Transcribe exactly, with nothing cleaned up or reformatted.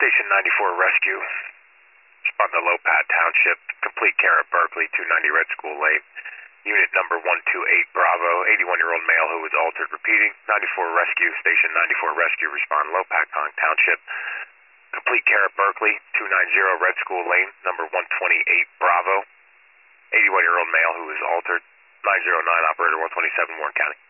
Station ninety-four Rescue. Respond to Lopat Township. Complete care at Berkeley, two ninety Red School Lane. Unit number one two eight Bravo. eighty-one-year-old male who was altered. Repeating. ninety-four Rescue. Station ninety-four Rescue. Respond Lopat Township. Complete care at Berkeley, two ninety Red School Lane. Number one twenty-eight Bravo. eighty-one-year-old male who was altered. nine zero nine Operator one twenty-seven Warren County.